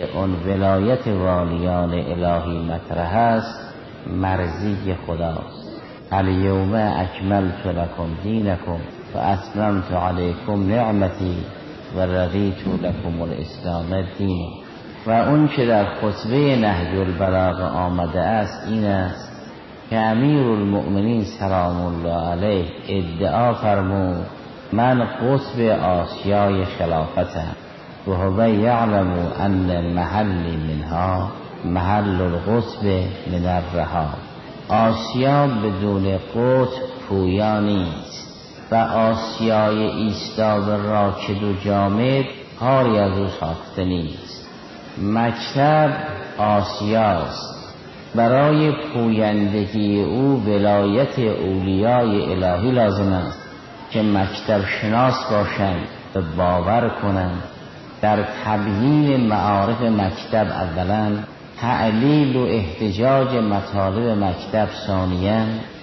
اون ولایت والیان الهی مطرح است، مرضی خداست. الیوم اکملت لکم دینکم و اتممت علیکم نعمتی و رضیت لکم الاسلام دین. و اون که در خطبه نهج البلاغه آمده است این است که امیرالمؤمنین سلام الله علیه ادعا فرمود من قطب آسیای خلافتم و هو یعلم ان محلی منها محل القطب من الرها. آسیا بدون قطب پویا نیست و آسیای ایستاد راکد و جامد کاری از او ساخته نیست. مکتب آسیاست، برای پویندگی او ولایت اولیای الهی لازم است که مکتب شناس باشند و باور کنند در تبیین معارف مکتب اولا، تعلیل و احتجاج مطالب مکتب ثانیا،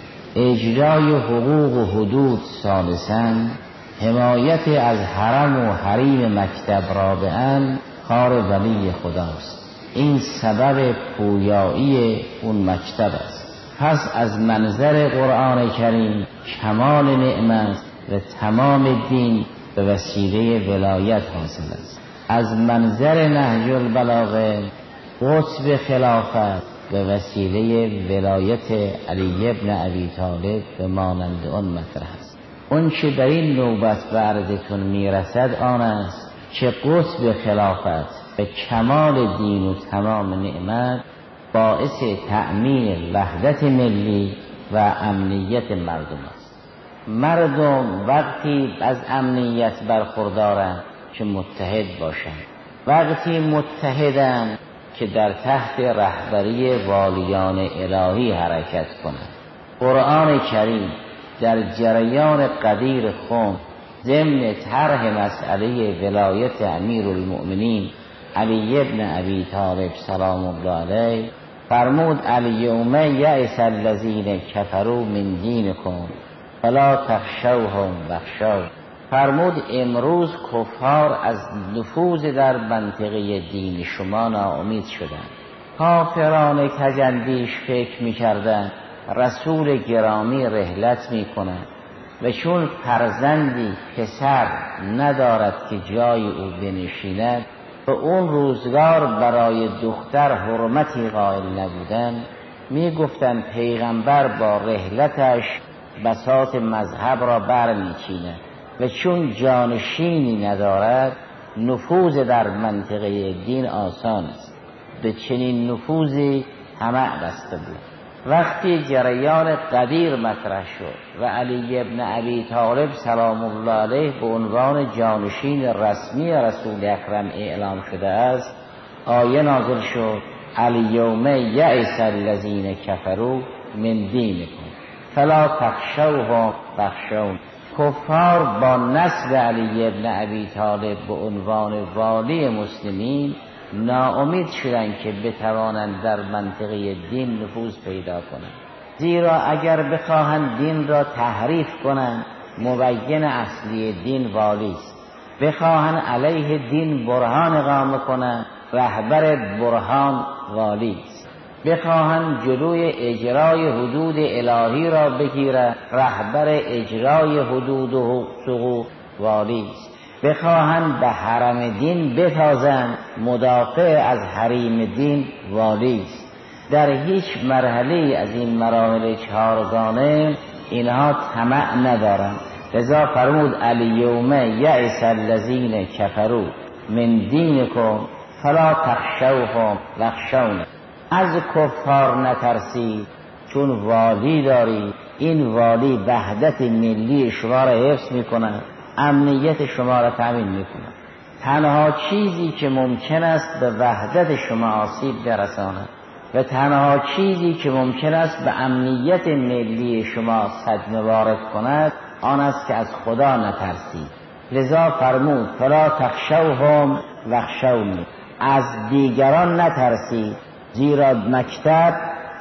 اجرای حقوق و حدود ثالثا، حمایت از حرم و حریم مکتب رابعا کار ولی خداست. این سبب پویایی اون مکتب است. پس از منظر قرآن کریم کمال نعمت و تمام دین به وسیله ولایت حاصل است. از منظر نهج البلاغه قطب خلافت به وسیله ولایت علی ابن ابی طالب به مانند آن مطرح است. اون که در این نوبت به عرضتون میرسد آن است که قطب خلافت به کمال دین و تمام نعمت باعث تأمین وحدت ملی و امنیت مردم است. مردم وقتی از امنیت برخوردارند که متحد باشند، وقتی متحدند که در تحت رهبری والیان الهی حرکت کنند. قرآن کریم در جریان قدیر خم ضمن طرح مسئله ولایت امیرالمؤمنین علی ابن ابی طالب سلام الله علیه فرمود الیوم یئس الذین کفروا من دینکم فلا تخشوهم واخشون. فرمود امروز کفار از نفوذ در منطقه دین شما ناامید شدند. کافران کجندیش فکر می‌کردند رسول گرامی رحلت می‌کند و چون فرزندی پسر ندارد که جای او بنشیند و اون روزگار برای دختر حرمتی قائل نبودند، می‌گفتند پیغمبر با رحلتش بساط مذهب را برمی‌چیند و چون جانشینی ندارد نفوذ در منطقه دین آسان است. به چنین نفوذی طمع بسته بود. وقتی جریان قدیر مطرح شد و علی ابن ابی طالب سلام الله علیه به عنوان جانشین رسمی رسول اکرم اعلام شده است، آیه نازل شد الیوم یئس الذین کفروا من دینکم فلا تخشوهم واخشون. کفار با نسب علی ابن ابی طالب به عنوان والی مسلمین ناامید شدند که بتوانند در منطقه دین نفوذ پیدا کنند، زیرا اگر بخواهند دین را تحریف کنند مبین اصلی دین والی است، بخواهند علیه دین برهان اقامه کنند رهبر برهان والی است، بخواهند جلوی اجرای حدود الهی را بگیرند رهبر اجرای حدود و حقوق والی است، بخواهند به حرم دین بتازند مدافع از حریم دین والی است. در هیچ مرحله از این مراحل چهارگانه اینها طمع ندارند. لذا فرمود الیوم یئس الذین کفروا من دینکم فلا تخشوهم واخشون. از کفار نترسید چون والی داری، این والی وحدت ملی شما را حفظ میکند، امنیت شما را تامین میکند. تنها چیزی که ممکن است به وحدت شما آسیب برساند و تنها چیزی که ممکن است به امنیت ملی شما صدمه وارد کند آن است که از خدا نترسید. لذا فرمود فلا تخشوهم واخشونی. از دیگران نترسید زیرا مکتب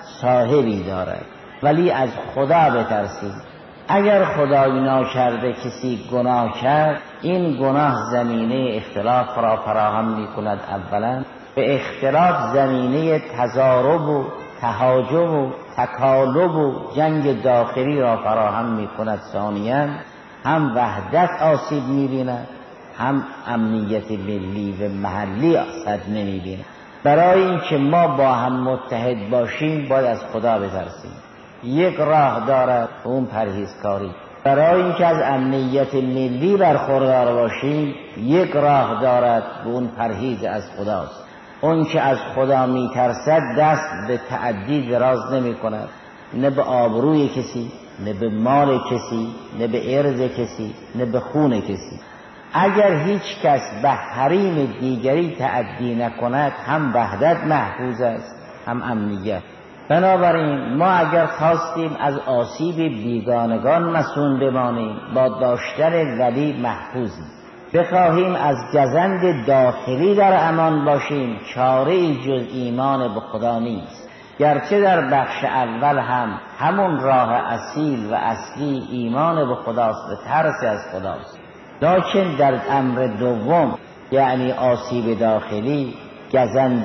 صاحبی دارد، ولی از خدا بترسید. اگر خدای ناکرده کسی گناه کرد این گناه زمینه اختلاف را فراهم می کند اولا، به اختلاف زمینه تضارب و تهاجم و تکالب و جنگ داخلی را فراهم می کند. ثانیاً هم وحدت آسیب می بیند، هم امنیت ملی و محلی صدمه می بیند. برای اینکه ما با هم متحد باشیم باید از خدا بترسیم. یک راه دارد اون پرهیزکاری. برای اینکه از امنیت ملی برخوردار باشیم یک راه دارد و اون پرهیز از خداست. اون که از خدا می ترسد دست به تعدی دراز نمی کند، نه به آبروی کسی، نه به مال کسی، نه به ارض کسی، نه به خون کسی. اگر هیچ کس به حریم دیگری تعدی نکند هم وحدت محفوظ است هم امنیت. بنابراین ما اگر خواستیم از آسیب بیگانگان مصون بمانیم با داشتن ولی محفوظیم، بخواهیم از گزند داخلی در امان باشیم، چاره‌ای جز ایمان به خدا نیست. گرچه در بخش اول هم همون راه اصیل و اصلی ایمان به خداست و ترس از خداست، لکن در امر دوم یعنی آسیب داخلی، گزند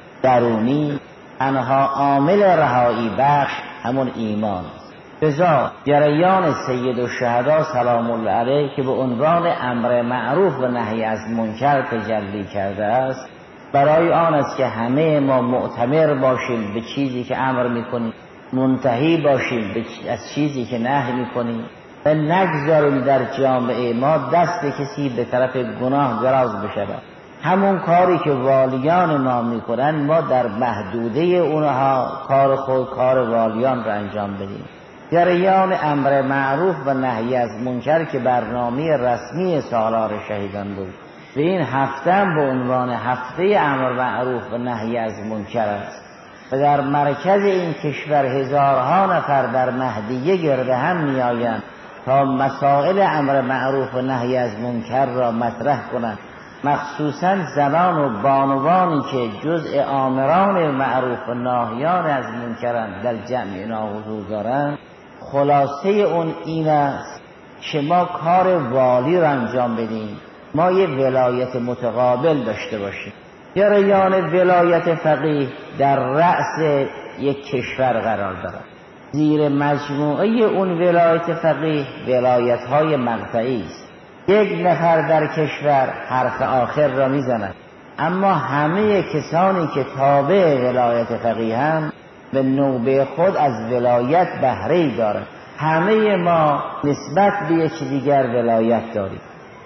درونی، تنها عامل رهایی بخش همون ایمان است. لذا جریان سید الشهدا سلام الله علیه که به عنوان امر معروف و نهی از منکر تجلی کرده است، برای آن است که همه ما معتمر باشیم به چیزی که امر میکنیم، منتهی باشیم از چیزی که نهی میکنیم و نگذاریم در جامعه ما دست کسی به طرف گناه دراز بشود. همون کاری که والیان ما میکنن ما در محدوده اونها کار خود، کار والیان را انجام بدیم. جریان امر معروف و نهی از منکر که برنامه رسمی سالار شهیدان بود و این هفته هم به عنوان هفته امر معروف و نهی از منکر است و در مرکز این کشور هزارها نفر در مهدیه گرده هم میآیند تا مسائل امر معروف و نهی از منکر را مطرح کنند، مخصوصا زنان و بانوانی که جزء آمران معروف و ناهیان از منکرند در جمع اینا حضور دارند. خلاصه اون این است که ما کار والی را انجام بدیم، ما یه ولایت متقابل داشته باشیم. جریان ولایت فقیه در رأس یک کشور قرار دارد. زیر مجموعه اون ولایت فقیه ولایت‌های مقطعی است. یک نفر در کشور حرف آخر را میزند، اما همه کسانی که تابع ولایت فقیه هم به نوبه خود از ولایت بهره‌ای دارند. همه ما نسبت به یکدیگر ولایت داریم.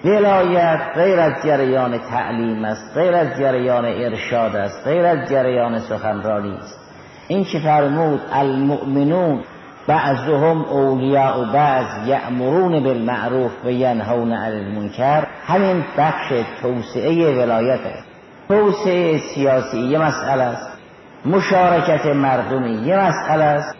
ولایت غیر از جریان تعلیم است، غیر از جریان ارشاد است، غیر از جریان سخنرانی است. این که فرمود المؤمنون بعضهم اولیاء بعض یأمرون بالمعروف و ینهون عن المنکر، همین بخش توسعه ولایت است. توسعه سیاسی یه مسئله است، مشارکت مردمی یه مسئله است،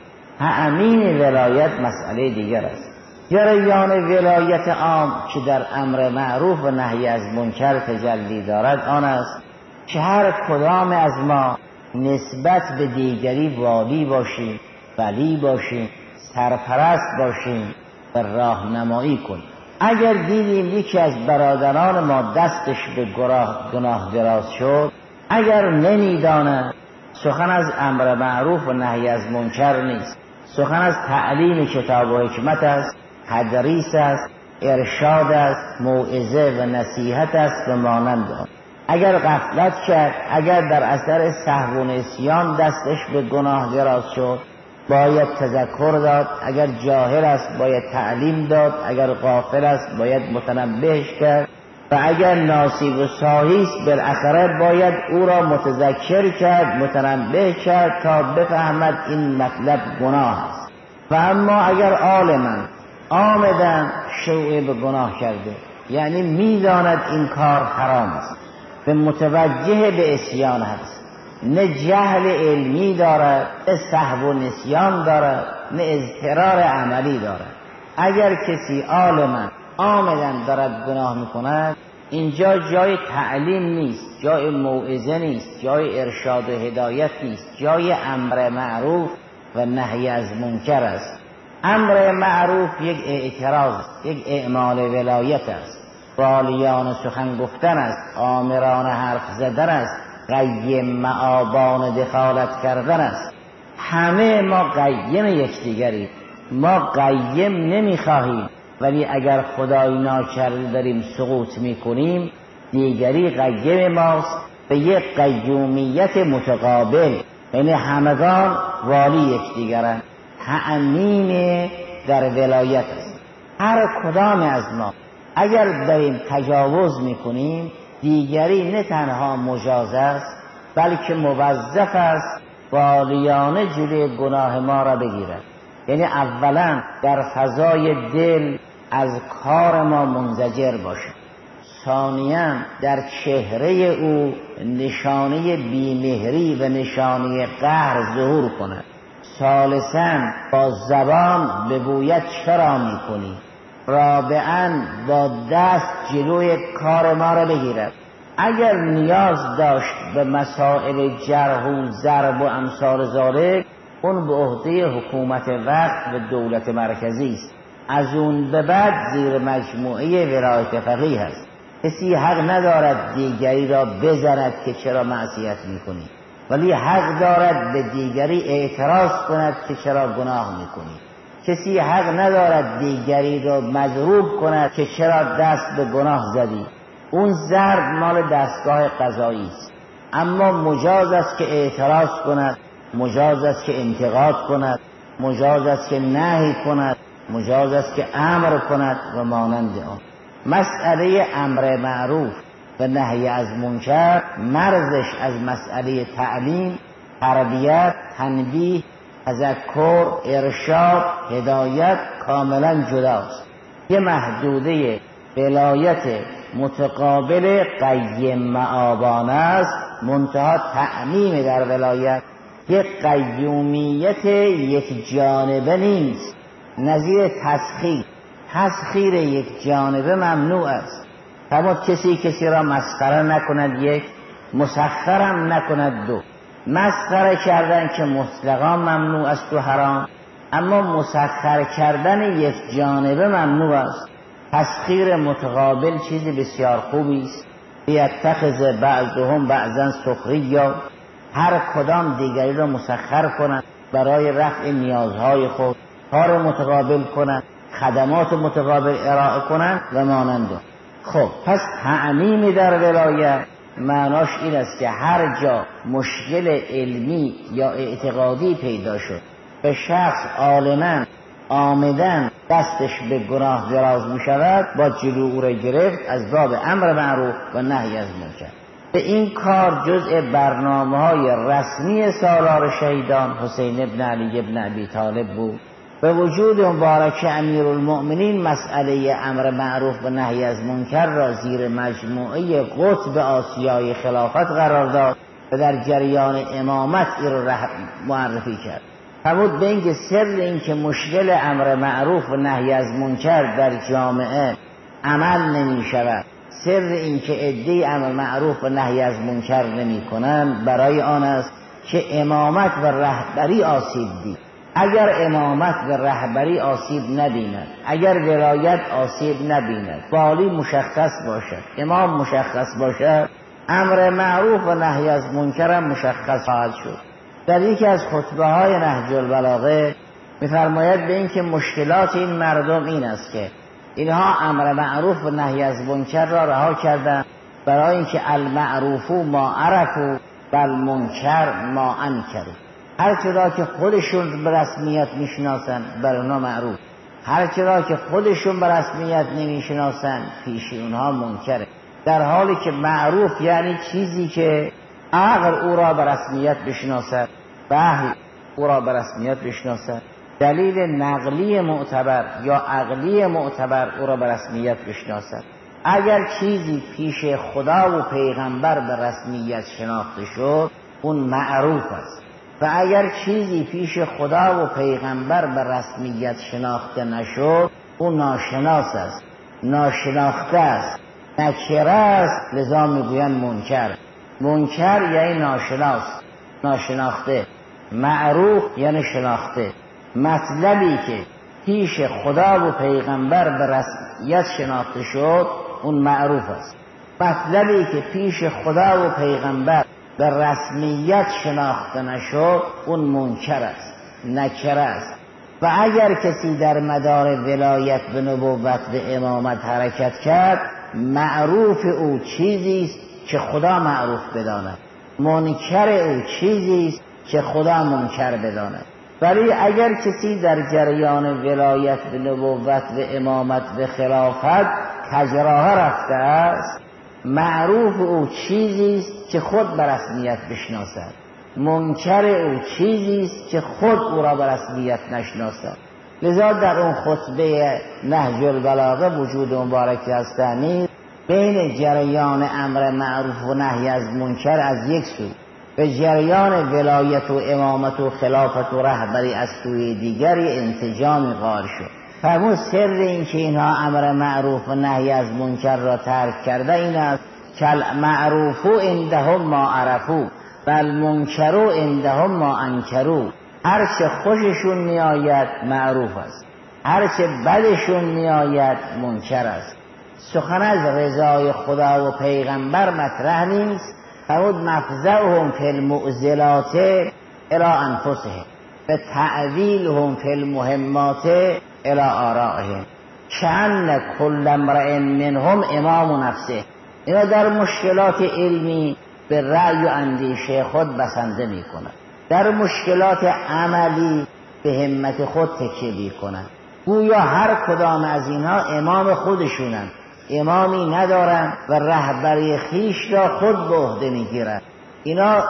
امین ولایت مسئله دیگر است. جریان ولایت عام که در امر معروف و نهی از منکر تجلی دارد آن است که هر کدام از ما نسبت به دیگری والی باشیم، ولی باشیم، سرپرست باشیم و راهنمایی کنیم. اگر دیدیم یکی از برادران ما دستش به گناه دراز شد، اگر نمیداند سخن از امر معروف و نهی از منکر نیست، سخن از تعلیم کتاب و حکمت است، تدریس است، ارشاد است، موعظه و نصیحت است و مانند آن. اگر غفلت کرد، اگر در اثر سهو و نسیان دستش به گناه دراز شد، باید تذکر داد. اگر جاهل است باید تعلیم داد، اگر غافل است باید متنبهش کرد و اگر ناصیب و ساهی است بالاخره باید او را متذکر کرد، متنبه کرد تا بفهمد این مطلب گناه است. و اما اگر عالماً آمدن شروع به گناه کرده، یعنی میداند این کار حرام است و متوجه به عصیان است، نه جهل علمی دارد، نه سهو و نسیان دارد، نه اضطرار عملی دارد. اگر کسی عالماً آمدن دارد گناه میکند، اینجا جای تعلیم نیست، جای موعظه نیست، جای ارشاد و هدایت نیست، جای امر معروف و نهی از منکر است. امر معروف یک اعتراض است، یک اعمال ولایت است، والیان سخن گفتن است، آمران حرف زدن است قیم معابان دخالت کردن است. همه ما قیم یکدیگریم، ما قیم نمیخواهیم، ولی اگر خدای ناکرده داریم سقوط میکنیم، دیگری قیم ماست به یک قیومیت متقابل، یعنی همگان والی یکدیگرند. تأمین در ولایت است. هر کدام از ما اگر داریم تجاوز میکنیم، دیگری نه تنها مجاز است بلکه موظف است والیانه جلوی گناه ما را بگیرد. یعنی اولا در فضای دل از کار ما منزجر باشد، ثانیاً در چهره او نشانه بیمهری و نشانه قهر ظهور کند، ثالثاً با زبان بگوید چرا میکنی، رابعاً با دست جلوی کار ما را بگیرد. اگر نیاز داشت به مسائل جرح و ضرب و امثال ذالک، اون به عهده حکومت وقت و دولت مرکزی است. از اون به بعد زیر مجموعه ولایت فقیه است. کسی حق ندارد دیگری را بزند که چرا معصیت میکنی، ولی حق دارد به دیگری اعتراض کند که چرا گناه میکنی. کسی حق ندارد دیگری را مضروب کند که چرا دست به گناه زدی. اون ضرب مال دستگاه قضایی است، اما مجاز است که اعتراض کند، مجاز است که انتقاد کند، مجاز است که نهی کند، مجاز است که امر کند و مانند آن. مسئله امر معروف و نهی از منکر مرزش از مسئله تعلیم، تربیت، تنبیه، تذکر، ارشاد، هدایت کاملا جداست. یه محدوده ولایت متقابل قیم معابانه است، منتها تعمیم در ولایت یک قیومیت یک جانبه نیست. نظیر تسخیر یک جانبه ممنوع است. اما کسی را مسخره نکند، یک مسخرم نکند، دو. مسخره کردن که مطلقا ممنوع است و حرام، اما مسخر کردن یک جانبه ممنوع است. تسخیر متقابل چیز بسیار خوبی است. یتخذ بعضهم بعضا سخریا، هر کدام دیگری را مسخر کنند برای رفع نیازهای خود، کار متقابل کنند، خدمات متقابل ارائه کنند و مانند. خب پس تعمیم در ولایت معناش این است که هر جا مشکل علمی یا اعتقادی پیدا شد، به شخص عالماً آمدن دستش به گناه دراز می شود، با جلو او را گرفت از باب امر معروف و نهی از منکر. به این کار جزء برنامه‌های رسمی سالار شهیدان حسین ابن علی ابن ابی طالب بود. به وجود مبارک امیرالمؤمنین مسئله امر معروف و نهی از منکر را زیر مجموعه قطب آسیای خلافت قرار داد و در جریان امامت این را معرفی کرد. فرمود به اینکه سر این که مشکل امر معروف و نهی از منکر در جامعه عمل نمی شود، سر این که عده‌ای امر معروف و نهی از منکر نمی کنند، برای آن است که امامت و رهبری آسیب دید. اگر امامت و رهبری آسیب نبیند، اگر ولایت آسیب نبیند، والی مشخص باشد، امام مشخص باشد، امر معروف و نهی از منکر مشخص خواهد شد. در یکی از خطبه های نهج البلاغه می‌فرماید به این که مشکلات این مردم این است که اینها امر معروف و نهی از منکر را رها کردند، برای اینکه المعروف ما عرفوا و المنکر ما انکروا. هر چرا که خودشون به رسمیت میشناسن بر اونها معروف، هر چرا که خودشون به رسمیت نمیشناسن پیش اونها منکره. در حالی که معروف یعنی چیزی که عقل او را به رسمیت بشناسد، وحی او را به رسمیت بشناسد، دلیل نقلی معتبر یا عقلی معتبر او را به رسمیت بشناسد. اگر چیزی پیش خدا و پیغمبر به رسمیت شناخته شد، اون معروف است. و اگر چیزی پیش خدا و پیغمبر به رسمیت شناخته نشد، اون ناشناس است، ناشناخته است، نکره است. لذا میگویند منکر. منکر یعنی ناشناس، ناشناخته. معروف یعنی شناخته. مطلبی که پیش خدا و پیغمبر به رسمیت شناخته شد، اون معروف است. مطلبی که پیش خدا و پیغمبر به رسمیت شناخته نشد اون منکر است، نکره است. و اگر کسی در مدار ولایت به نبوت به امامت حرکت کرد، معروف او چیزی است که خدا معروف بداند، منکر او چیزی است که خدا منکر بداند. ولی اگر کسی در جریان ولایت به نبوت به امامت به خلافت کجراه رفته است، معروف او چیزی است که خود به رسمیت بشناسد، منکر او چیزی است که خود او را به رسمیت نشناسد. لذا در اون خطبه نهج البلاغه وجود مبارک هستنی بین جریان امر معروف و نهی از منکر از یک سو، به جریان ولایت و امامت و خلافت و رهبری از سوی دیگری انسجام قائل شد. فرمود سر این که اینها امر معروف و نهی از منکر را ترک کرده این است که المعروف عندهم ما عرفو و المنکر عندهم ما انکرو. هرچه خوششون میآید معروف است، هرچه بدشون میآید منکر است. سخن از رضای خدا و پیغمبر مطرح نیست. فرمود مفزعهم فی المعضلات الی انفسهم و تعویلهم فی المهمات الی آرائهم کأن کل امرئ منهم امام نفسه. اینا در مشکلات علمی به رأی و اندیشه خود بسنده می کنند، در مشکلات عملی به همت خود تکیه می کنند. گویا هر کدام از اینها امام خودشونند، امامی ندارند و رهبری خیش را خود به عهده می گیرند. اینا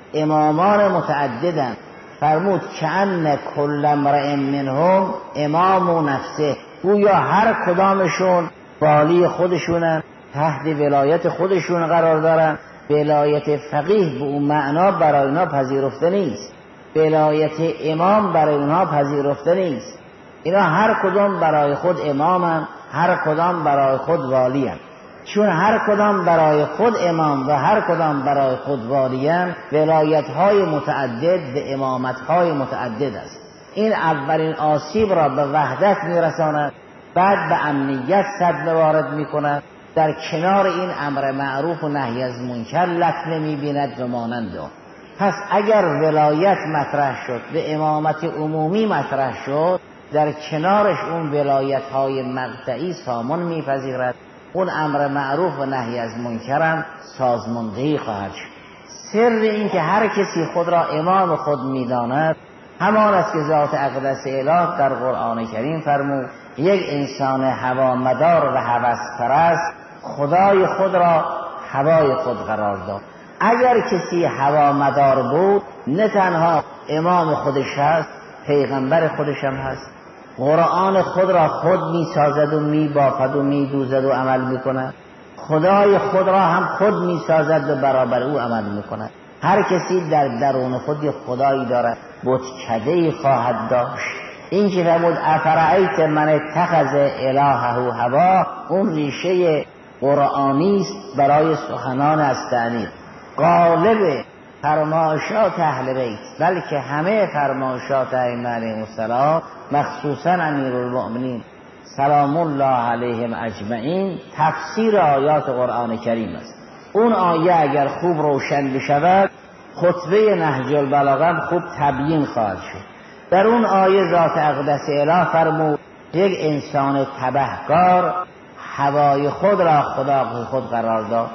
امامان متعددند. فرمود کأن کل امرئ منهم امام نفسه. گویا هر کدامشون والی خودشونن، تحت ولایت خودشون قرار دارن. ولایت فقیه به اون معنا برای اونها پذیرفته نیست، ولایت امام برای اونها پذیرفته نیست. اینا هر کدام برای خود امامن، هر کدام برای خود والین. چون هر کدام برای خود امام و هر کدام برای خود والین، ولایت‌های متعدد به امامت‌های متعدد است. این اولین آسیب را به وحدت میرساند، بعد به امنیت صدمه وارد میکند. در کنار این امر معروف و نهی از منکر لطمه میبیند و مانند آن. پس اگر ولایت مطرح شد، به امامت عمومی مطرح شد، در کنارش اون ولایت‌های مقطعی سامان میپذیرد. اون امر معروف و نهی از منکرم سازماندهی خواهد شد. سر این که هر کسی خود را امام خود میداند همان است که ذات اقدس اله در قرآن کریم فرمود یک انسان هوامدار و هوسپرست خدای خود را هوای خود قرار داد. اگر کسی هوامدار بود نه تنها امام خودش هست، پیغمبر خودش هم هست. قرآن خود را خود می سازد و می بافد و می دوزد و عمل می کند. خدای خود را هم خود می سازد و برابر او عمل می کند. هر کسی در درون خود یک خدایی دارد، بتکده‌ای خواهد داشت. این که فرمود افرأیت من اتخذ الهه هوا، اون ریشه قرآنی است برای سخنان استعنی. غالب فرمایشات اهل بیت، بلکه همه فرمایشات ائمه علیهم السلام، مخصوصا امیرالمؤمنین سلام الله علیهم اجمعین، تفسیر آیات قرآن کریم است. اون آیه اگر خوب روشن بشود، خطبه نهج البلاغه خوب تبیین خواهد شد. در اون آیه ذات اقدس اله فرمود یک انسان تبهکار هوای خود را خدا خود قرار داد.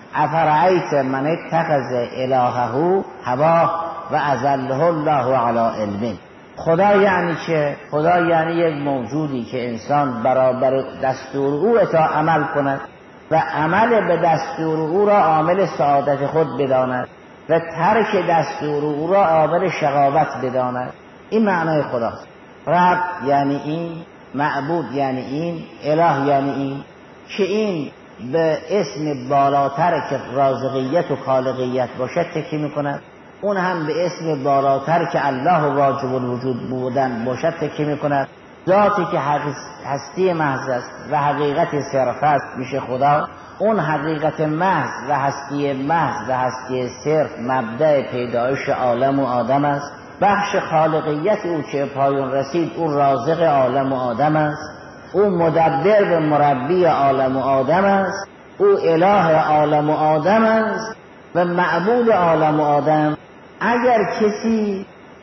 افرأیت من اتخذ الهه هوا و اذله الله علی علم. خدا یعنی چه؟ خدا یعنی یک موجودی که انسان برابر دستور او اطاعت عمل کند و عمل به دستور او را عامل سعادت خود بداند و ترک دستور او را عامل شقاوت بداند. این معنای خداست. رب یعنی این، معبود یعنی این، اله یعنی این، که این به اسم بالاتر که رازقیت و خالقیت باشد تکیه میکند، اون هم به اسم بالاتر که الله واجب الوجود بودن باشد تکیه میکند. ذاتی که هستی محض است و حقیقت صرف است میشه خدا. اون حقیقت محض و هستی محض و هستی صرف مبدأ پیدایش عالم و آدم است. بخش خالقیت او که پایان رسید او رازق عالم و آدم است، او مدبر و مربی عالم و آدم است، او اله عالم و آدم است و معبود عالم و آدم، اگر کسی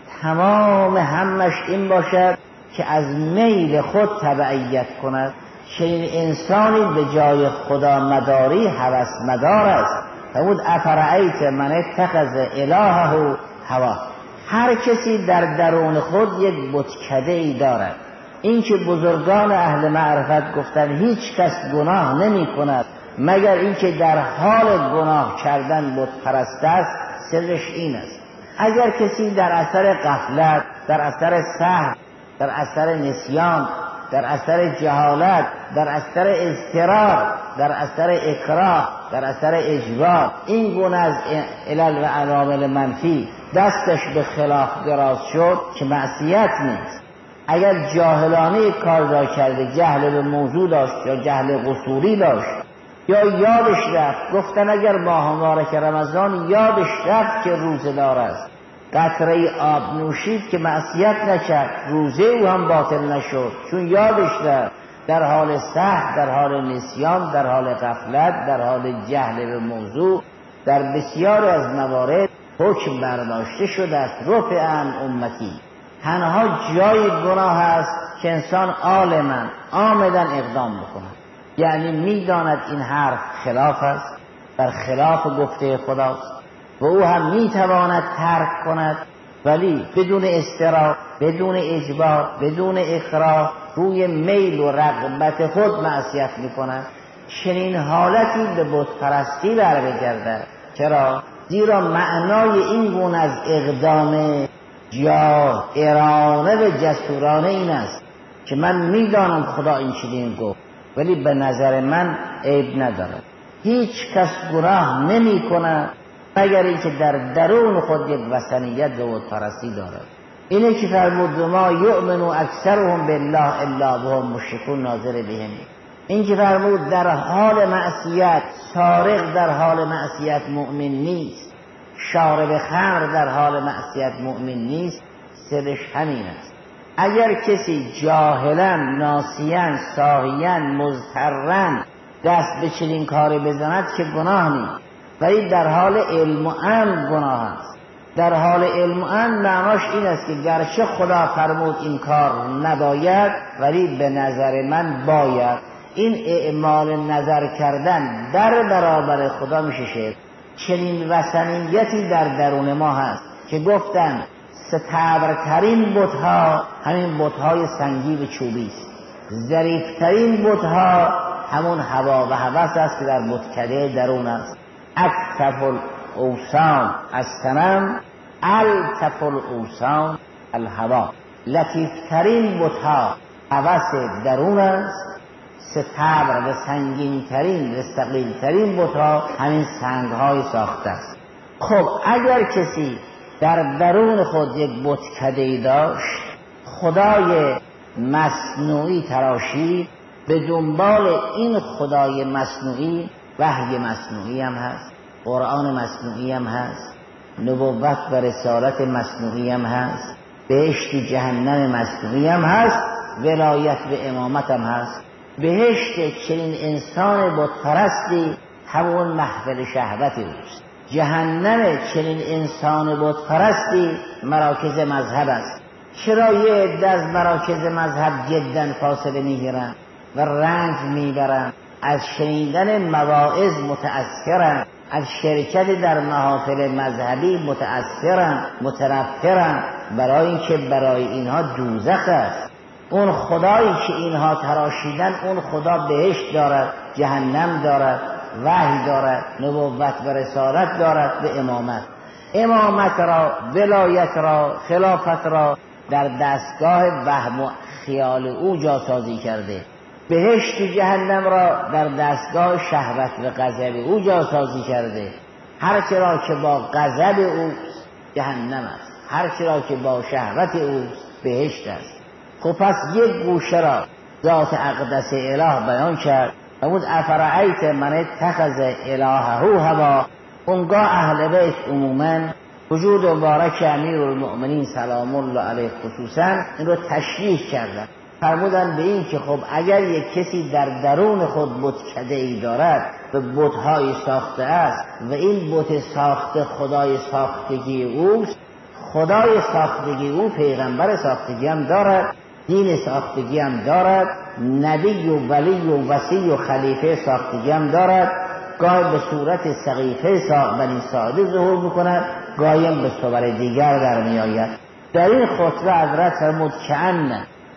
تمام همش این باشد که از میل خود تبعیت کند، چنین انسانی به جای خدا مداری هوس مدار است. فرمود افرأیت من اتخذ الهه هواه. هر کسی در درون خود یک بتکده ای دارد. این که بزرگان اهل معرفت گفتن هیچ کس گناه نمی کند مگر اینکه در حال گناه کردن بت پرست است، سرش این است. اگر کسی در اثر غفلت، در اثر سهو، در اثر نسیان، در اثر جهالت، در اثر اضطرار، در اثر اکراه، در اثر اجبار، این گونه از علل و عوامل منفی دستش به خلاف دراز شد که معصیت نیست. اگر جاهلانه کار کرده، جهل به موضوع داشت یا جهل قصوری داشت یا یادش رفت، گفتن اگر ماه مبارک رمضان یادش رفت که روزه‌دار است، قطره آب نوشید که معصیت نکرد، روزه او هم باطل نشد چون یادش رفت. در حال سهو، در حال نسیان، در حال غفلت، در حال جهل به موضوع، در بسیار از موارد حکم برداشته شده است رفع عن امتی. تنها جای گناه است که انسان عامداً اقدام بکند، یعنی میداند این حرف خلاف است، بر خلاف گفته خداست و او هم میتواند ترک کند، ولی بدون اضطرار، بدون اجبار، بدون اکراه، روی میل و رغبت خود معصیت میکند. چنین حالتی به بت پرستی بر بگردد. چرا؟ زیرا معنای این گونه از اقدام جائرانه و جسورانه این است که من میدانم خدا این چنین گفت ولی به نظر من عیب ندارد. هیچ کس گناه نمی کند مگر اینکه در درون خود یک وثنیت به بت پرستی دارد. اینه که فرمود ما یؤمن اکثرهم بالله الا وهم مشرکون ناظر بهم. این که فرمود در حال معصیت، سارق در حال معصیت مؤمن نیست، شارب خمر در حال معصیت مؤمن نیست، سرش همین است. اگر کسی جاهلا، ناسیاً، ساهیاً، مضطراً دست به چنین کاری بزند که گناه نیست، ولی در حال علم و امن گناه است. در حال علم و امن معناش این است که گرچه خدا فرمود این کار نباید ولی به نظر من باید. این اعمال نظر کردن در برابر خدا میشه شرک. چنین وثنیتی در درون ما هست که گفتن ستبرترین بتها همین بتهای سنگی و چوبی است، ظریفترین بتها همون هوا و هوس است که در بتکده درون است. اکتف الاوثان الصنم، الطف الاوثان الهوا. لطیفترین بتها هوس درون است، ستبر و سنگینترین و ثقیلترین بتها همین سنگهای ساخته است. خب اگر کسی در درون خود یک بتکده‌ای داشت، خدای مصنوعی تراشید، به دنبال این خدای مصنوعی وحی مصنوعی هم هست، قرآن مصنوعی هم هست، نبوت و رسالت مصنوعی هم هست، بهشت جهنم مصنوعی هم هست، ولایت و امامت هم هست. بهشت چنین انسان بت پرستی همون محفل شهوت اوست. جهنم چنین انسان بت پرستی مراکز مذهب است. چرا یه عده از مراکز مذهب جدا فاصله میگیرن و رنج میبرن، از شنیدن مواعظ متأثرن، از شرکت در محافل مذهبی متأثرن، متنفرن، برای اینکه برای اینها دوزخ است. اون خدایی که اینها تراشیدن، اون خدا بهشت دارد، جهنم دارد، وحی دارد، نبوت و رسالت دارد به امامت. امامت را، ولایت را، خلافت را در دستگاه وهم و خیال او جاسازی کرده. بهشت و جهنم را در دستگاه شهوت و غضب او جاسازی کرده. هر چرا که با غضب او جهنم است، هر چرا که با شهوت او بهشت است. خب پس یک گوشه را ذات اقدس اله بیان کرد. فرمود افرأیت من اتخذ الهه هوا. اونگاه اهل بیت عموما وجود مبارک امیرالمؤمنین سلام الله علیه خصوصا این رو تشریح کردن. فرمودن به این که خب اگر یک کسی در درون خود بتکده‌ای دارد و بت‌های ساخته است و این بت ساخته خدای ساختگی اوست، خدای ساختگی او پیغمبر ساختگی هم دارد، دین ساختگی هم دارد، نبی و ولی و وصی و خلیفه ساختگی هم دارد، گاهی به صورت سقیفه بنی ساعده ظهور میکند، گاهی به صور دیگر در میآید. در این خطبه حضرت فرمود کأن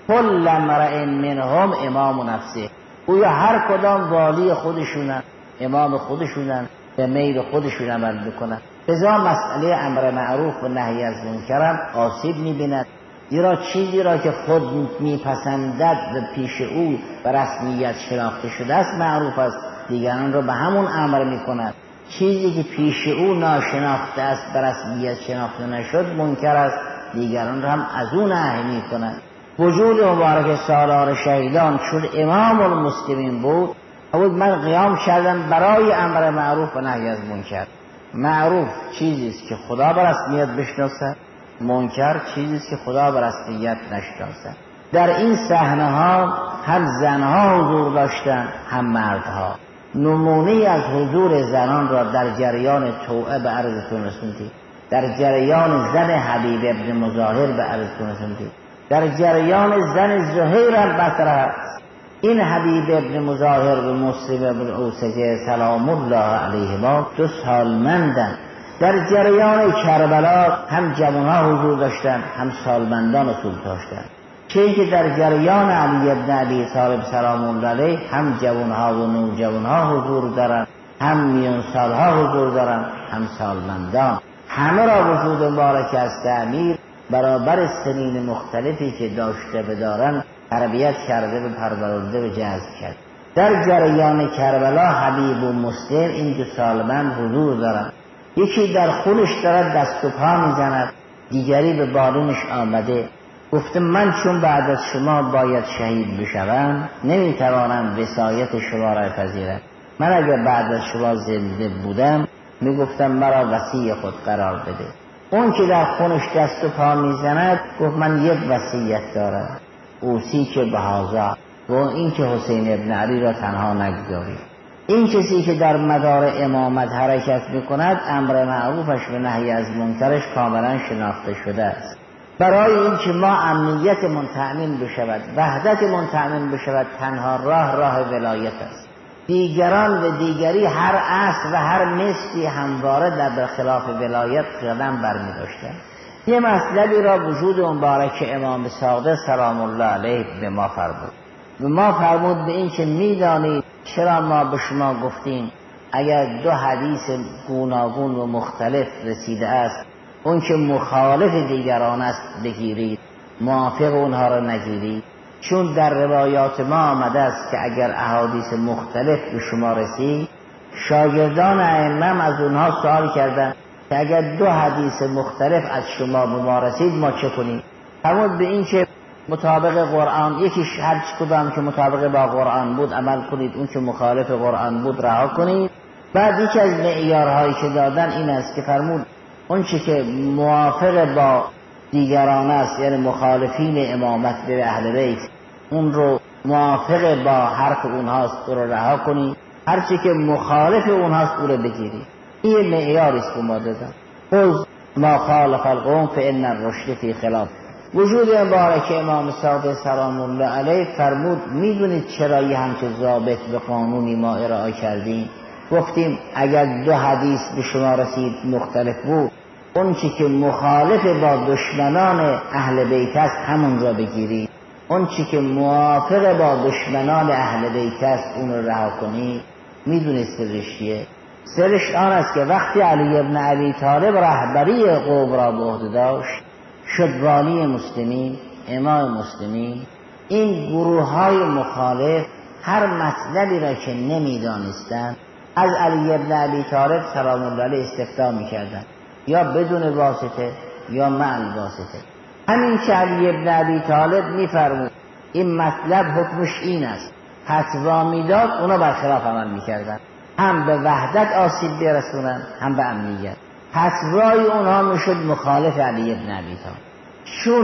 کل امرئ منهم امام نفسه، گویا هر کدام والی خودشونن، امام خودشونن، به میل خودشون عمل میکنن. لذا مسئله امر معروف و نهی از منکر آسیب میبیند، زیرا چیزی را که خود میپسندد و پیش او به رسمیت شناخته شده است معروف است، دیگران را به همون امر میکند. چیزی که پیش او ناشناخته است به رسمیت شناخته نشد منکر است، دیگران را هم از اون نهی میکند. وجود مبارک سالار شهیدان چون امام المسلمین بود، من قیام کردم برای امر معروف و نهی از منکر. معروف چیزی است که خدا به رسمیت بشناسد، منکر چیزی است که خدا به رسمیت نشناسد. در این صحنه ها هم زنها حضور داشتند هم مردها. نمونه از حضور زنان را در جریان توعه به عرضتون رسوندیم، در جریان زن حبیب ابن مظاهر به عرضتون رسوندیم، در جریان زن زهیر البتره. این حبیب ابن مظاهر و مسلم ابن اوسجه سلام الله علیهما 2 سالمندن. در جریان کربلا هم جوانها حضور داشتند هم سالمندان حضور داشتند، چه که در جریان علی ابن ابی طالب سلام الله علیه هم جوانها و نوجوانها حضور دارند، هم میان سالها حضور دارند، هم سالمندان. همه را وجود مبارک از تعمیر برابر سنین مختلفی که داشته بدارن تربیت کرده و پرورانده و جذب کرد. در جریان کربلا حبیب و مسلم این 2 سالمند حضور دارند. یکی در خونش دارد دست و پا میزند، دیگری به بالینش آمده گفته من چون بعد از شما باید شهید بشوم نمیتوانم وصایت شما را پذیرم. من اگر بعد از شما زنده بودم میگفتم مرا وصی خود قرار بده. اون که در خونش دست و پا میزند گفت من یک وصیت دارم، اوصی که به هذا، و این که حسین ابن علی را تنها نگذاری. این کسی که در مدار امامت حرکت میکند امر معروفش و نهی از منکرش کاملا شناخته شده است. برای این که ما امنیت تأمین بشود، وحدت تأمین بشود، تنها راه ولایت است. دیگران و دیگری هر اصل و هر مثلی همواره در خلاف ولایت قدم برمی داشتند. یه مطلبی را وجود مبارک امام صادق سلام الله علیه به ما فرمود و ما فرمود به این که میدانید چرا ما به شما گفتیم اگر 2 حدیث گوناگون و مختلف رسیده است اون که مخالف دیگران است بگیرید، موافق اونها را نگیرید، چون در روایات ما آمده است که اگر احادیث مختلف به شما رسید شاگردان ائمه از اونها سوال کردند که اگر 2 حدیث مختلف از شما به ما رسید ما چه کنیم؟ فرمود به این که مطابق قرآن یکیش هر کدام که مطابق با قرآن بود عمل کنید، اون که مخالف قرآن بود رها کنید. بعد یکی از معیارهایی که دادن این است که فرمود اون چی که موافق با دیگران است یعنی مخالفین امامت به اهل بیت اون رو موافق با حرف اونهاست او رو رها کنید، هر چی که مخالف اونهاست او رو بگیرید. این معیاری است که ما دادن. خذ ما خالف القوم فان الرشد فی خلاف. وجود مبارک امام صادق سلام الله علیه فرمود میدونید چرا یه همچه ضابط به قانونی ما ارائه کردیم؟ گفتیم اگر 2 حدیث به شما رسید مختلف بود، اون چی که مخالف با دشمنان اهل بیت است همون را بگیرید، اون چی که موافق با دشمنان اهل بیت است اون را رها کنید. میدونید سرش چیه؟ سرش آن است که وقتی علی ابن ابی طالب رهبری قوم را به عهده داشت، شد والی مسلمین، امام مسلمین، این گروه‌های مخالف هر مطلبی را که نمی‌دانستند از علی ابن ابی طالب سلام الله علیه استفتاء می‌کردند، یا بدون واسطه یا مع الواسطه. همین که علی ابن ابی طالب می‌فرمود این مطلب حکمش این است، فتوا میداد، اونا برخلاف عمل می‌کردند، هم به وحدت آسیب برسونند هم به امنیت. فتوای اونها میشد مخالف علی ابن ابی طالب. چون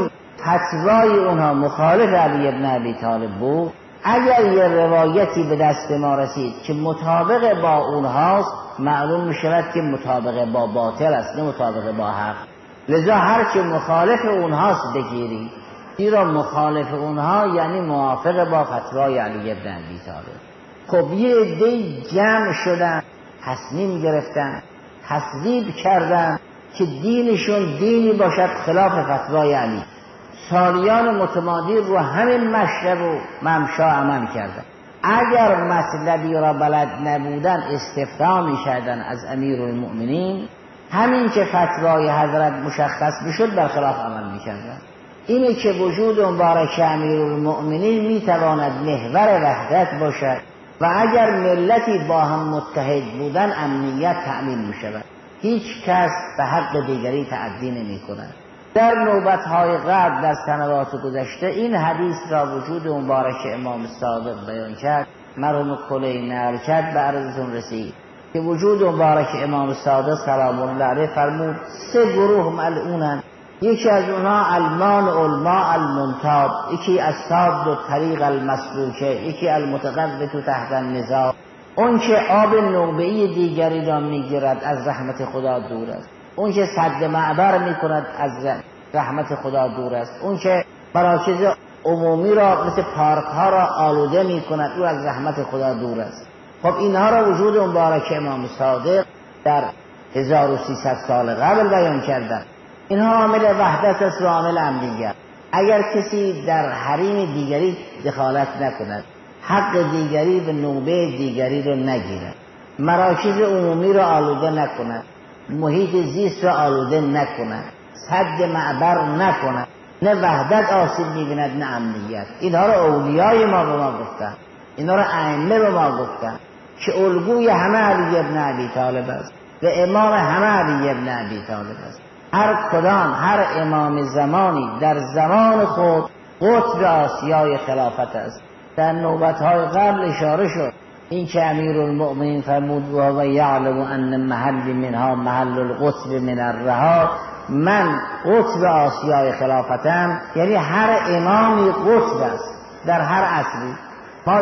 فتوای اونها مخالف علی ابن ابی طالب بود، اگر یه روایتی به دست ما رسید که مطابق با اونهاست، معلوم میشود که مطابق با باطل است، نه مطابق با حق. لذا هرچه مخالف اونهاست بگیری، زیرا مخالف اونها یعنی موافق با فتوای علی ابن ابی طالب. خب یه عده‌ای جمع شدن، تصمیم گرفتن، تصویب کردن که دینشون دینی باشد خلاف فتوای علی. سالیان متمادی رو همین مشرب و ممشا عمل کردن. اگر مطلبی را بلد نبودن استفتاء می‌کردن از امیرالمؤمنین، همین که فتوای حضرت مشخص میشد بر خلاف عمل می‌کردن. اینه که وجود مبارک امیرالمؤمنین میتواند محور وحدت باشد و اگر ملتی با هم متحد بودن امنیت تأمین می‌شود. هیچ کس به حق دیگری تعدی نمی‌کند. در نوبت‌های قبل در سنوات گذشته این حدیث را وجود مبارک امام صادق بیان کرد، مرحوم کلی نقل کرد، به عرضتون رسید که وجود مبارک امام صادق سلام الله علیه فرمود 3 گروه ملعونن. یکی از اونها المان علما المنتاب، یکی اصحاب دو طریق المسلوکه، یکی المتقبط تحت النزاع. اون که آب نوبه‌ای دیگری را میگیرد از رحمت خدا دور است، اون که سد معبر میکند از رحمت خدا دور است، اون که مراکز عمومی را مثل پارک ها را آلوده میکند او از رحمت خدا دور است. خب اینها را وجود مبارک امام صادق در 1300 سال قبل بیان کردند. اینها عامل وحدت است و عامل امنیت. اگر کسی در حریم دیگری دخالت نکند، حق دیگری و نوبه دیگری رو نگیرد، مراکز عمومی رو آلوده نکند، محیط زیست رو آلوده نکند، سد معبر نکند، نه وحدت آسیب می‌بیند نه امنیت. اینها رو اولیای ما به ما گفتن، اینها رو ائمه به ما گفتن که الگوی همه علی ابن ابی طالب است و امام همه علی ابن ابی طالب است. هر کدام، هر امام زمانی در زمان خود قطب آسیای خلافت است. در نوبت‌های قبل اشاره شد این که امیرالمؤمنین فرمود و یعلم ان محل منها محل القطب من الرها، من قطب آسیای خلافتم، یعنی هر امامی قطب است در هر عصری. ما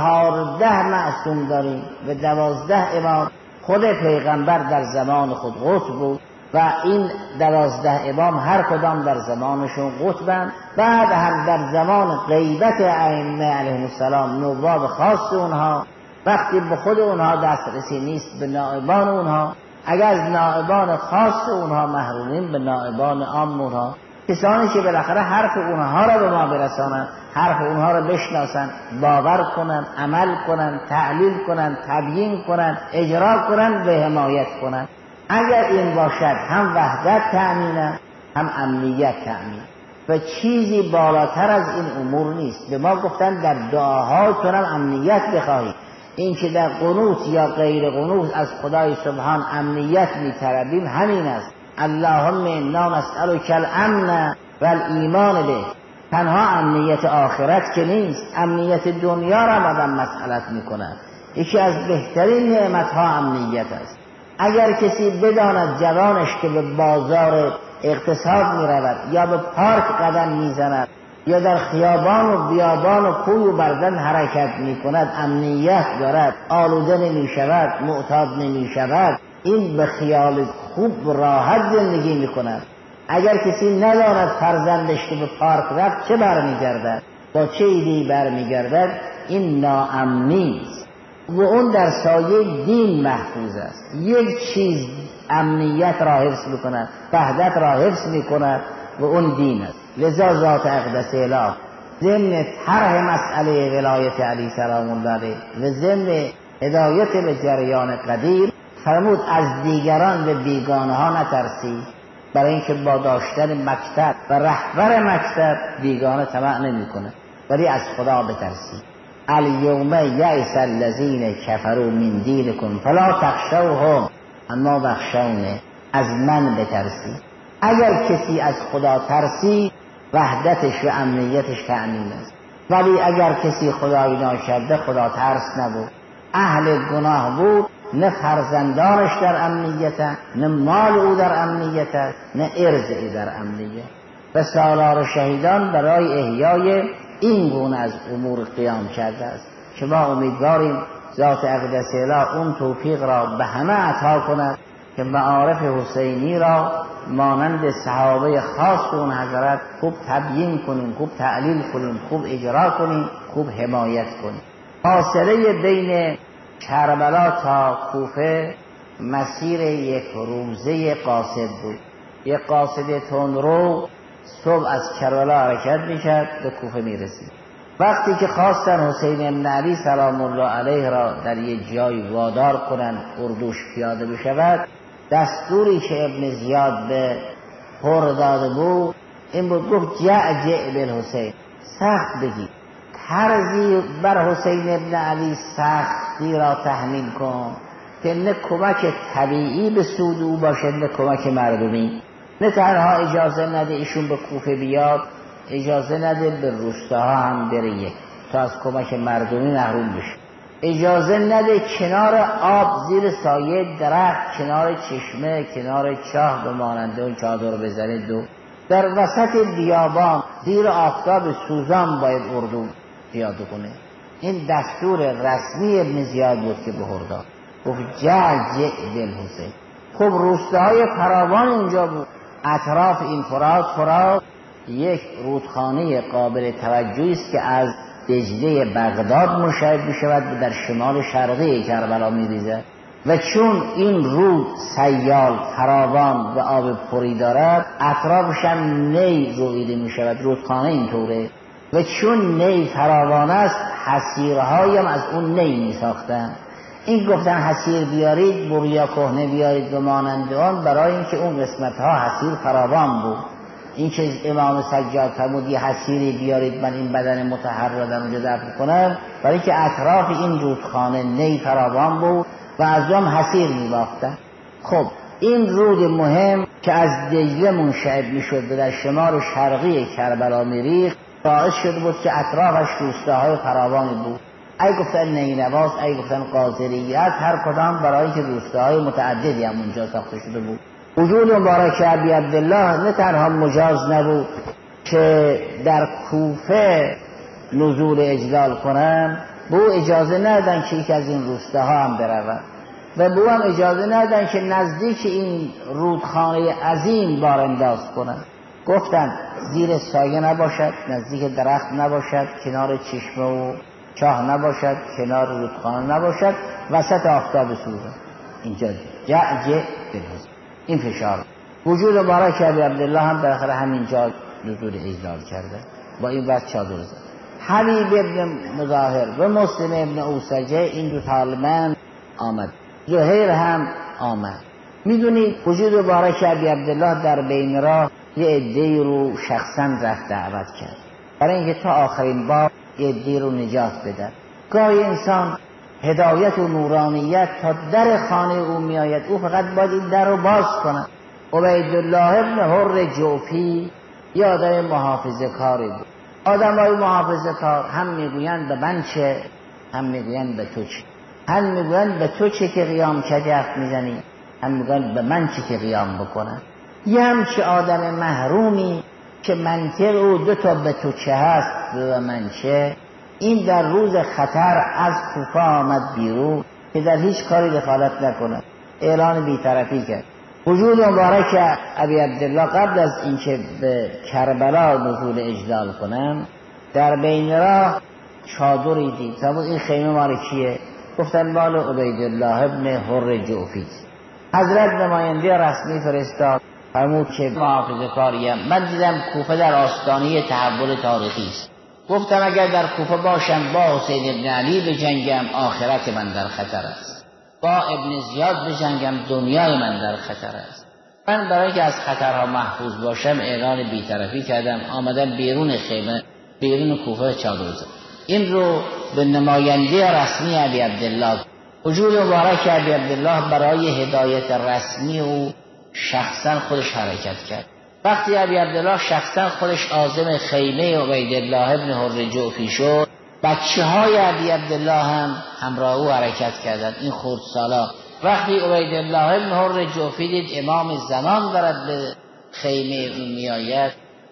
14 معصوم داریم و 12 امام. خود پیغمبر در زمان خود قطب بود و این 12 امام هر کدام در زمانشون قطبن. بعد هم در زمان غیبت ائمه علیهم السلام نواب خاص اونها، وقتی به خود اونها دسترسی نیست به نائبان اونها، اگر از نائبان خاص اونها محرومین به نائبان عام اونها، کسانی که بالاخره حرف اونها را به ما برسانند، حرف اونها را بشناسند، باور کنند، عمل کنند، تعلیل کنند، تبیین کنند، اجرا کنند و حمایت کنند. اگر این باشد هم وحدت تأمینه هم امنیت تأمین و چیزی بالاتر از این امور نیست. به ما گفتن در دعاهاتون هم امنیت بخواهید. این که در قنوت یا غیر قنوت از خدای سبحان امنیت می‌طلبیم همین است. اللهم انا نسألک الامن والایمان به. تنها امنیت آخرت که نیست، امنیت دنیا را آدم مسئلت می‌کند. یکی از بهترین نعمت‌ها امنیت است. اگر کسی بداند جوانش که به بازار اقتصاد می‌رود یا به پارک قدم می‌زند یا در خیابان و بیابان و کوی و برزن حرکت می‌کند، امنیت دارد، آلوده نمی‌شود، معتاد نمی‌شود، این به خیال خوب و راحت زندگی می‌کند. اگر کسی نداند فرزندش که به پارک رفت چه برمیگردد، با چه ایده‌ای برمیگردد، این ناامنی است و اون در سایه دین محفوظ است. یک چیز امنیت را حفظ می‌کند، وحدت را حفظ می‌کند و اون دین است. لذا ذات اقدس اله ضمن طرح مسئله ولایت علی سلام الله علیه و ضمن هدایت به جریان قدیر فرمود از دیگران و بیگانه ها نترسی، برای اینکه با داشتن مکتب و رهبر مکتب بیگانه طمع نمی‌کنه، ولی از خدا بترسی. الیوم یئس الذین کفروا من دینکم فلا تخشوهم اما بخشونی، از من بترسی. اگر کسی از خدا ترسی وحدتش و امنیتش تأمین است، ولی اگر کسی خدایی ناکرده خدا ترس نبود، اهل گناه بود، نه فرزندانش در امنیت، نه مال او در امنیت، نه ارز او در امنیت. و سالار شهیدان برای احیای این گونه از امور قیام کرده است که ما امیدواریم ذات اقدس اله اون توفیق را به همه عطا کند که معارف حسینی را مانند صحابه خاص اون حضرت خوب تبیین کنیم، خوب تعلیل کنیم، خوب اجرا کنیم، خوب حمایت کنیم. فاصله بین کربلا تا کوفه مسیر یک روزه قاصد بود. یک قاصد تندرو صبح از کربلا حرکت میکرد به کوفه میرسید. وقتی که خواستن حسین بن علی سلام الله علیه را در یک جای وادار کنند اردوش پیاده بشود، دستوری که ابن زیاد به هر داده بود این بود، گفت جعجع بالحسین، سخت بگی، طرزی بر حسین ابن علی سختی را تحمیل کن که نه کمک طبیعی به سود او باشه نه کمک مردمی. نه تنها اجازه نده ایشون به کوفه بیاد، اجازه نده به روستاها هم بره یک تا از کمک مردمی محروم بشه. اجازه نده کنار آب زیر سایه درخت، کنار چشمه، کنار چاه بماننده اون چادر بزنه. دو در وسط بیابان زیر آفتاب سوزان باید اردو پیاده کنه. این دستور رسمی ابن زیاد بود که به هرداد گفت جعجع بالحسین. خب روستاهای فراوان اونجا بود، اطراف این فرات یک رودخانه قابل توجهی است که از دجله بغداد مشاهد می شود و در شمال شرقی کربلا می ریزد و چون این رود سیال فراوان و آب پری دارد اطرافش هم نی رویده می شود. رودخانه اینطوره و چون نی فراوان است حصیرهایی هم از اون نی می ساختن. این گفتن حصیر بیارید، بریا کهنه بیارید و مانند آن، برای اینکه اون قسمت ها حصیر فراوان بود. این که امام سجاد فرمود یه حصیری بیارید من این بدن مطهر را در اونجا دفن کنم، برای اینکه اطراف این رودخانه نی فراوان بود و از اون حصیر می‌باختن. خب این رود مهم که از دجله منشعب میشد و در شمال شرقی کربلا میریخت باعث شده بود که اطرافش روستاهای فراوانی بود. ای گفتن نینواز، ای گفتن قاضریت، هر کدام برای که روستاهای متعددی هم اونجا ساخته شده بود. وجود مبارک ابی عبدالله نه تنها مجاز نبود که در کوفه نزول اجلال کنن، به او اجازه ندادن که یکی از این روستاها هم برود و به او هم اجازه ندادن که نزدیک این رودخانه عظیم بارانداز کنن. گفتن زیر سایه نباشد، نزدیک درخت نباشد، کنار چشمه و چاه نباشد، کنار رودخانه نباشد، وسط آفتاب سوزان. اینجا جعجع بالحسین. این فشار وجود مبارک ابی عبدالله هم بالاخره همینجا نزول اجلال کرده، با این وقت چادر زد. حبیب ابن مظاهر و مسلم ابن اوسجه این دو طالبان آمد، زهیر هم آمد. میدونید وجود مبارک ابی عبدالله در بین راه یه عده‌ای رو شخصا رفت دعوت کرد برای اینکه تا آخرین بار یه عده‌ای رو نجات بده. گاهی انسان هدایت و نورانیت تا در خانه او می آید، او فقط باید این در رو باز کنه. عبیدالله ابن حر جوفی یه آدم محافظه کاری بود. آدم های محافظه کار هم میگویند به من چه، هم میگویند به تو چه، هم میگویند به تو چه که قیام کردی حرف میزنی، هم میگویند به من چه که قیام بکنم. یه همچه آدم محرومی که منطق او دو تا به تو چه هست به من چه، این در روز خطر از کوفه آمد بیرون که در هیچ کاری دخالت نکنه، اعلان بی‌طرفی کرد. وجود مبارک ابی عبدالله قبل از اینکه به کربلا نزول اجلال کنن در بین راه چادری دید. فرمود این خیمه مال کیه؟ گفتن مال عبیدالله ابن حر جوفی. حضرت نماینده رسمی فرستاد، فرمود که محافظه کاریم، من دیدم کوفه در آستانه تحول تاریخی است. گفتم اگر در کوفه باشم با حسین ابن علی بجنگم آخرت من در خطر است، با ابن زیاد بجنگم دنیای من در خطر است. من برای که از خطرها محفوظ باشم اعلان بی‌طرفی کردم، آمدم بیرون خیمه، بیرون کوفه چادر زدم. این رو به نماینده رسمی ابی عبدالله، وجود مبارک ابی عبدالله برای هدایت رسمی او شخصا خودش حرکت کرد. وقتی ابی عبدالله شخصا خودش عازم خیمه عبیدالله ابن حر جوفی شد، بچه های ابی عبدالله هم همراه او حرکت کردند. این خردسالا وقتی عبیدالله ابن حر جوفی دید امام زمان دارد به خیمه او می آید،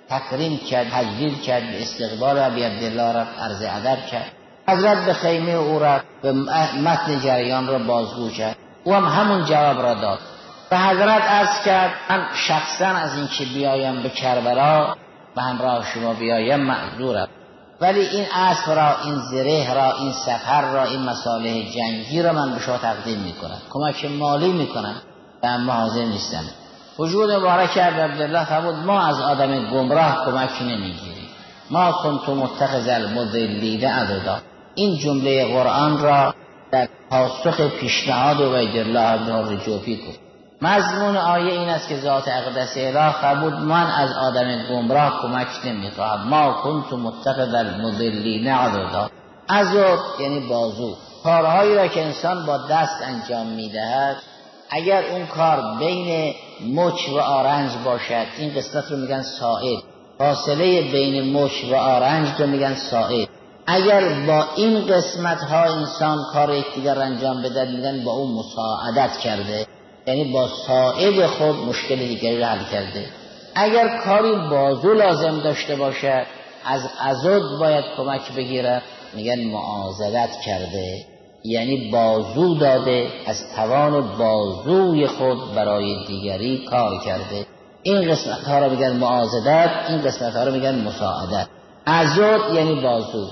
تکریم کرد، تجلیل کرد، به استقبال ابی عبدالله رفت، عرض ادب کرد. حضرت به خیمه او رفت، به متن جریان را بازگو کرد. او هم همون جواب را داد. به حضرت عرض کرد من شخصا از این که بیایم به کربلا به همراه شما بیایم معذورم، ولی این اسب را، این زره را، این سفر را، این مصالح جنگی را من به شما تقدیم میکنم، کمک مالی میکنم و اما حاضر نیستم. وجود مبارک ابی عبدالله فرمود ما از آدم گمراه کمک نمیگیریم، ما کنت متخذ المضلین عضدا. این جمله قرآن را در پاسخ پیشنهاد عبیدالله بن الرجوفی گفت. مضمون آیه این است که ذات اقدس اله فرمود من از آدم گمراه کمک نمیخواهم، ما کنت متخذ المضلین عضدا. عضد یعنی بازو. کارهایی را که انسان با دست انجام میدهد، اگر اون کار بین مچ و آرنج باشد این قسمت رو میگن ساعد، فاصله بین مچ و آرنج رو میگن ساعد. اگر با این قسمت ها انسان کار یکدیگر انجام بده میگن با اون مساعدت کرده، یعنی با ساعد خود مشکل دیگری رو حل کرده. اگر کاری بازو لازم داشته باشد از عضد باید کمک بگیرد، میگن معاضدت کرده، یعنی بازو داده، از توان بازوی خود برای دیگری کار کرده. این قسمت ها رو میگن معاضدت، این قسمت ها رو میگن مساعدت. عضد یعنی بازو،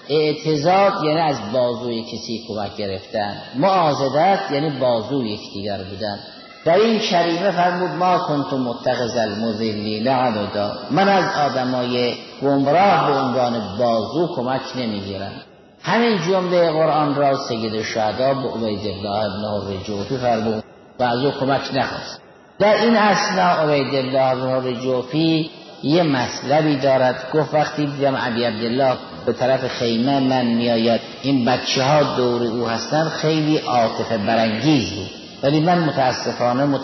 اعتضاد یعنی از بازوی کسی کمک گرفتن، معاضدت یعنی بازوی یکدیگر بودن. در این کریمه فرمود ما کنت متخذ المضلین عضدا، من از آدمای گمراه به عنوان بازو کمک نمیگیرم. همین جمله قرآن را سید الشهدا به عبیدالله بن الرجوفی فرمود و از او کمک نخواست. در این اثنا عبیدالله بن الرجوفی یه مطلبی دارد. گفت وقتی دیدم ابی عبدالله به طرف خیمه من میآید، این بچه ها دور او هستن، خیلی عاطفه برانگیز بود، ولی من متاسفانه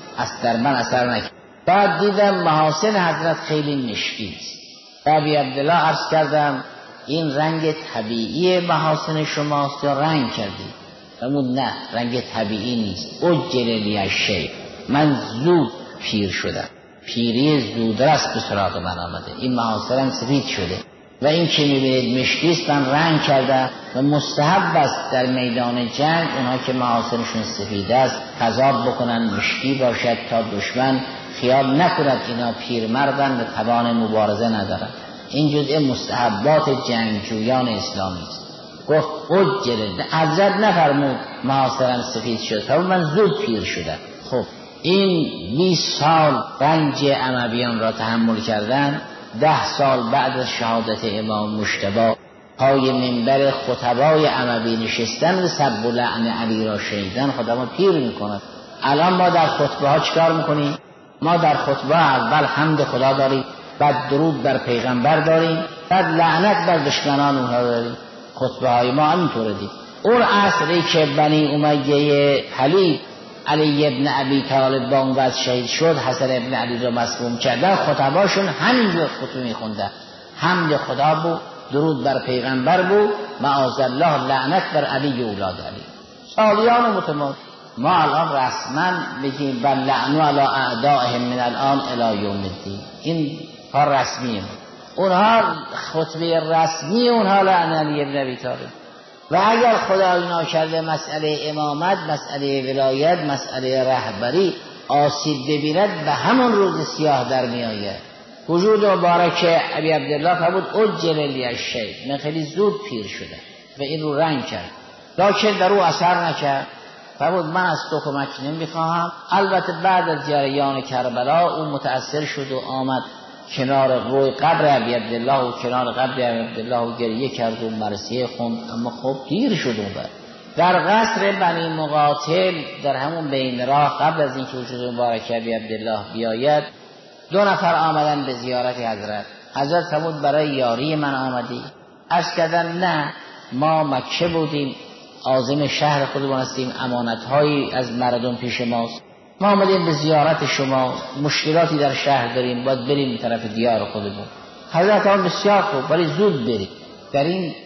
در من اثر نکرد. بعد دیدم محاسن حضرت خیلی مشکی است. ابی عبدالله عرض کردم این رنگ طبیعی محاسن شماست یا رنگ کردید؟ فرمود نه، رنگ طبیعی نیست، عجل لی الشیء، من زود پیر شدم، پیری زودرس به سراغ من آمده، این محاسنم سفید شده و این که میبینید مشکی است من رنگ کردم و مستحب است در میدان جنگ اونها که محاسنشون سفید است تضاد بکنن مشکی باشد تا دشمن خیال نکند اینا پیرمردن و توان مبارزه ندارن. این جزء مستحبات جنگجویان اسلامی است. گفت عجل، حضرت نفرمود محاسنم سفید شد، فرمود من زود پیر شدم. خب این 20 سال رنج امویان را تحمل کردن، 10 سال بعد از شهادت امام مجتبی پای منبر خطبای اموی نشستن و سب و لعن علی را شنیدن خودمو پیر میکند. الان ما در خطبه ها چیکار میکنیم؟ ما در خطبه اول حمد خدا داریم، بعد درود بر پیغمبر داریم، بعد لعنت بر دشمنان اونها داریم. خطبه های ما همینطوره دید. اون عصری که بنی امیه حلیب علی ابن ابی طالب با اون وقت شهید شد، حسن ابن علی را مسموم کردن، خطباشون همینجور خطبه میخوندن، حمد خدا بود، درود بر پیغمبر بود، معاذالله لعنت بر علی اولاد علی. سالیان متماد ما الان رسما بگیم بل لعنوا علی اعدائهم من الان الی یوم الدین، این کار رسمیه. اونها خطبه رسمی اونها لعن علی ابن ابی طالب. و اگر خدای ناکرده مسئله امامت، مسئله ولایت، مسئله رهبری آسیب ببیند به همون روز سیاه در می آید. وجود مبارک ابی عبدالله فرمود عجل لی الشیء، من خیلی زود پیر شدم و این رو رنگ کرد، لکن در او اثر نکرد. فرمود من از تو کمک نمیخواهم. البته بعد از جریان کربلا او متأثر شد و آمد کنار روی قبر ابی عبدالله و کنار قبر ابی عبدالله و گریه کرد و مرثیه خوند، اما خب دیر شد اون بعد. در قصر بنی مقاتل در همون بین راه قبل از اینکه وجود مبارک ابی عبدالله بیاید 2 نفر آمدن به زیارت حضرت. حضرت فرمود برای یاری من آمدی؟ عرض کردن نه، ما مکه بودیم، عازم شهر خودمون هستیم، امانت‌هایی از مردم پیش ماست، ما آمدیم به زیارت شما، مشکلاتی در شهر داریم، باید بریم طرف دیار خودمون. حضرت هم بسیار خوب، ولی زود بریم، در این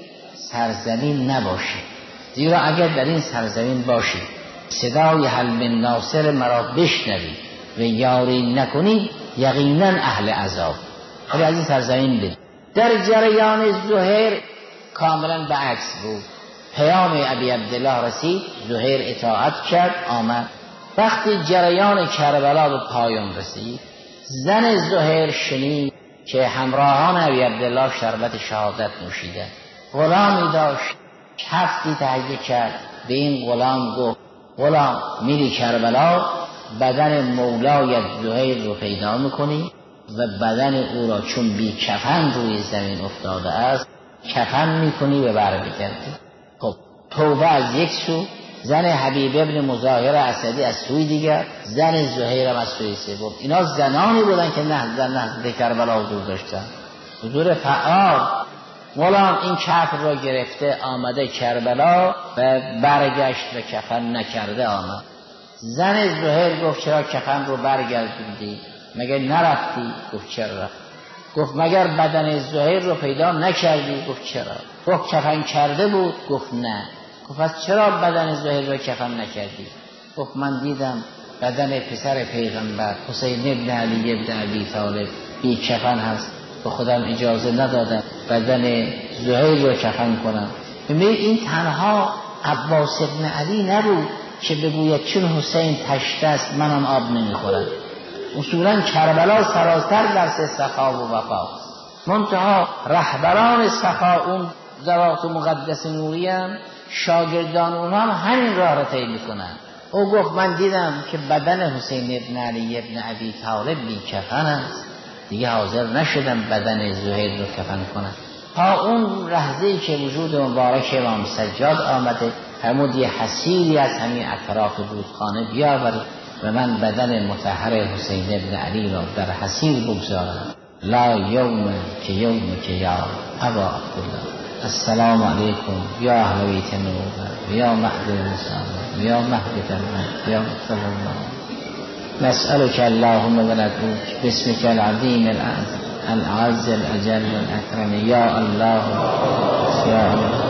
سرزمین نباشید، زیرا اگر در این سرزمین باشید صدای حل من ناصر مرا بشنوید و یاری نکنید یقینا اهل عذاب. ولی از این سرزمین برید. در جریان زهیر کاملا به عکس بود. پیام ابی عبدالله رسید، زهیر اطاعت کرد، آمد. وقتی جریان کربلا به پایان رسید، زن زهیر شنید که همراهان ابی عبدالله شربت شهادت نوشیدن. غلامی داشت، کفتی تهیه کرد، به این غلام گفت غلام میری کربلا، بدن مولایت زهیر رو پیدا میکنی و بدن او را چون بی کفن روی زمین افتاده است کفن میکنی و برمیگردی. خب توبه از یک سو، زن حبیب ابن مظاهر اسدی از سوی دیگر، زن زهیر هم از سوی سوم. اینا زنانی بودن که در نهضت کربلا حضور داشتن، حضور فعال. غلام این کفر را گرفته آمده کربلا و برگشت و کفن نکرده آمد. زن زهیر گفت چرا کفن رو برگردوندی؟ مگر نرفتی؟ گفت چرا رفت؟ گفت مگر بدن زهیر رو پیدا نکردی؟ گفت چرا؟ گفت کفن کرده بود؟ گفت نه. گفت پس چرا بدن زهیر رو کفن نکردی؟ گفت من دیدم بدن پسر پیغمبر حسین ابن علی ابن ابی طالب بی کفن هست، به خودم اجازه ندادم بدن زهیر رو کفن کنم. این تنها عباس ابن علی نبود که بگوید چون حسین تشت است منم آب نمیخورم. اصولا کربلا سراسر درس سخا و وفا. منتها رهبران سخا اون ذوات مقدس نوری هم شاگردان اونها هم همین راه را طی میکنن. او گفت من دیدم که بدن حسین ابن علی ابن ابی طالب بی کفن است، دیگه حاضر نشدم بدن زهیر رو کفن کنم. تا اون لحظه‌ای که وجود مبارک امام سجاد آمده فرمود یه حسیری از همین اطراف رودخانه بیاورید و من بدن مطهر حسین ابن علی را در حسیر بگذارم. لا یوم که یوم که یا ابا عبدالله. السلام علیکم یا اهل بیت نور یا مهد الرسالة یا مهد جنت یا مغفر الله. نسألك اللهم وندعوك باسمك العظيم الأعز الأجل الأكرم يا الله يا الله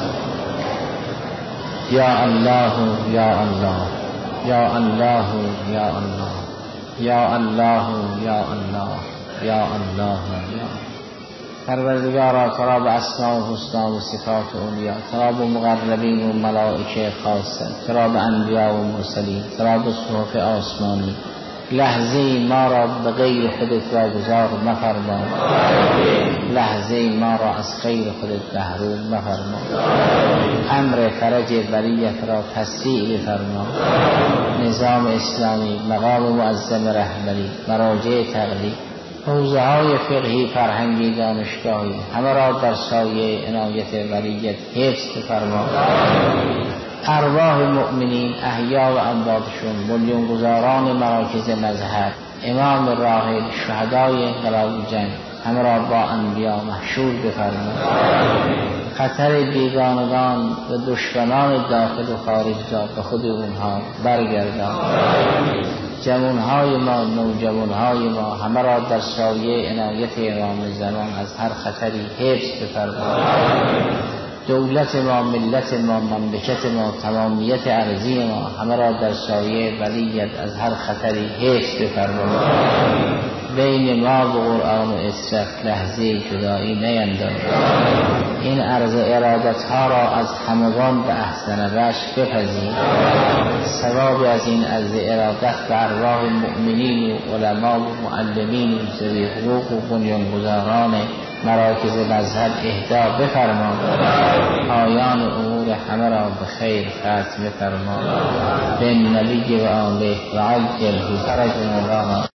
يا الله يا الله يا الله يا الله يا الله يا الله يا الله يا پروردگارا ترا به اسماء و حسنا و صفات اولیا، ترا به مقربین و ملائکه خاصه، ترا به انبیا و مرسلین، ترا به صحف آسمانی لحظه ما را به غیر خودت واگذار مفرما، لحظه ما را از خیر خودت محروم مفرما، امر فرج بریت را تسریع بفرما، نظام اسلامی، مقام معظم رهبری، مراجع تقلید، حوزه های فقهی، فرهنگی، دانشگاهی همه را در سایه عنایت ولیت حفظ بفرما. ارواح مؤمنین احیا و امواتشون، بنیانگذاران مراکز مذهب، امام راحل، شهدای انقلاب جنگ همه را با انبیا محشور بفرما. خطر بیگانگان و دشمنان داخل و خارج را به خود اونها برگردان. جوانهای ما، نوجوانهای ما همه را در سایه عنایت امام زمان از هر خطری حفظ بفرما. دولت ما، ملت ما، مملکت ما، تمامیت ارضی ما همه را در سایه ولیت از هر خطری حفظ بفرما. بین ما و قرآن و اسرت لحظه جدایی نینداز. این عرض ارادت ها را از همگان به احسن وجه بپذیر. ثواب از این عرض ارادت به ارواح مؤمنین و علما و معلمین و ذوی حقوق و بنیانگذاران مراکز مذهب اهدا بفرما. پایان امور همه را به خیر ختم بفرما. به نبی و آله و عجل فرج مولانا.